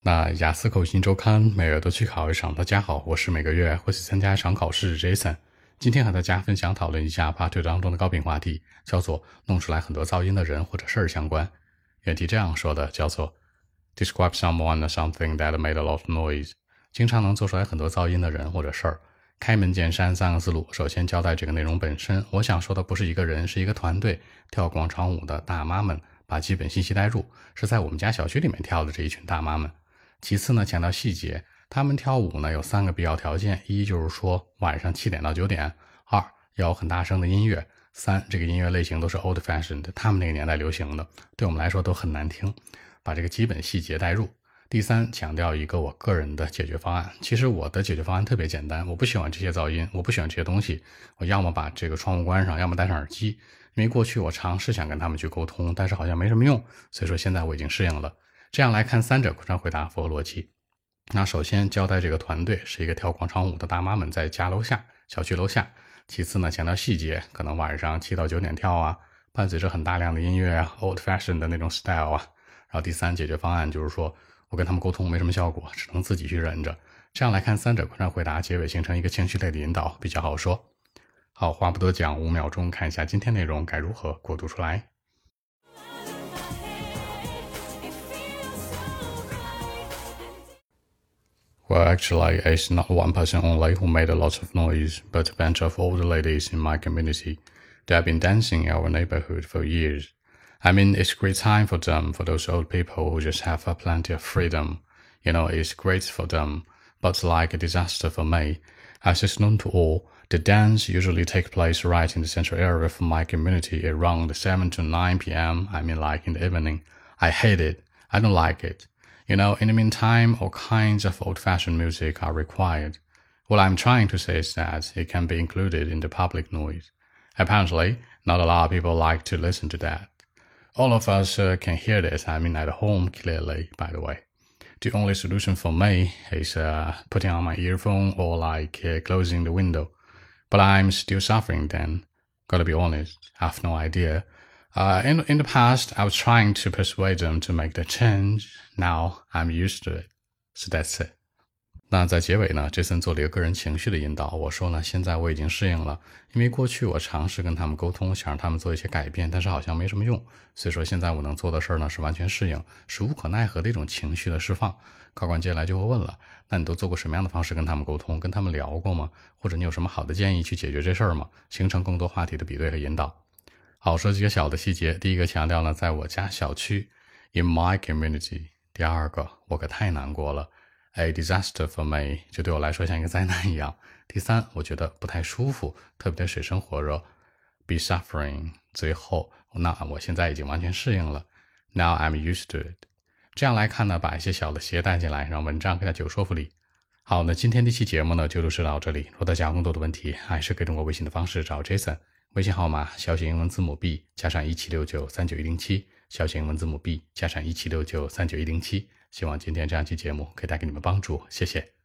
那雅思口音周刊每月都去考一场。大家好，我是每个月会去参加一场考试 Jason。今天和大家分享讨论一下 Part 2当中的高频话题，叫做弄出来很多噪音的人或者事儿相关。原题这样说的，叫做 Describe someone or something that made a lot of noise。 经常能做出来很多噪音的人或者事儿。开门见山三个思路，首先交代这个内容本身，我想说的不是一个人，是一个团队，跳广场舞的大妈们，把基本信息带入，是在我们家小区里面跳的这一群大妈们。其次呢，强调细节，他们跳舞呢有3个必要条件：一就是说晚上7点到9点；二要有很大声的音乐；三这个音乐类型都是 old fashioned， 他们那个年代流行的，对我们来说都很难听，把这个基本细节带入。第三，强调一个我个人的解决方案。其实我的解决方案特别简单，我不喜欢这些噪音，我不喜欢这些东西，我要么把这个窗户关上，要么戴上耳机。因为过去我尝试想跟他们去沟通，但是好像没什么用，所以说现在我已经适应了。这样来看，三者贯穿回答符合逻辑。那首先交代这个团队是一个跳广场舞的大妈们在家楼下，小区楼下。其次呢，强调细节，可能晚上7到9点跳啊，伴随着很大量的音乐啊 old fashion 的那种 style 啊。然后第三，解决方案就是说我跟他们沟通没什么效果，只能自己去忍着。这样来看，三者贯穿回答，结尾形成一个情绪类的引导，比较好说。好，话不多讲，5秒钟看一下今天内容该如何过渡出来。Well, actually, it's not one person only who made a lot of noise, but a bunch of old ladies in my community. They have been dancing in our neighborhood for years. I mean, it's a great time for them, for those old people who just have plenty of freedom. You know, it's great for them, but like a disaster for me. As is known to all, the dance usually takes place right in the central area of my community around 7 to 9 p.m. I mean, like in the evening. I hate it. I don't like it. You know, in the meantime, all kinds of old-fashioned music are required. What I'm trying to say is that it can be included in the public noise. Apparently, not a lot of people like to listen to that. All of us can hear this, I mean at home clearly, by the way. The only solution for me is putting on my earphone or like closing the window. But I'm still suffering then. Gotta be honest, I have no idea. In the past, I was trying to persuade them to make the change. Now I'm used to it. So that's it. 那在结尾呢 Jason 做了一个个人情绪的引导。我说呢，现在我已经适应了，因为过去我尝试跟他们沟通，想让他们做一些改变，但是好像没什么用。所以说现在我能做的事儿呢，是完全适应，是无可奈何的一种情绪的释放。高管接下来就会问了，那你都做过什么样的方式跟他们沟通，跟他们聊过吗？或者你有什么好的建议去解决这事儿吗？形成更多话题的比对和引导。好，说几个小的细节。第一个强调呢，在我家小区 in my community。第二个，我可太难过了 a disaster for me， 就对我来说像一个灾难一样。第三，我觉得不太舒服，特别的水深火热 be suffering。 最后，那我现在已经完全适应了 now I'm used to it。 这样来看呢，把一些小的鞋带进来，让文章更加有说服力。好，那今天这期节目呢就录制到这里。如果大家有更多的问题，还是可以通过微信的方式找 Jason。微信号码小写英文字母 B 加上176939107，小写英文字母 B 加上176939107。希望今天这样一期节目可以带给你们帮助，谢谢。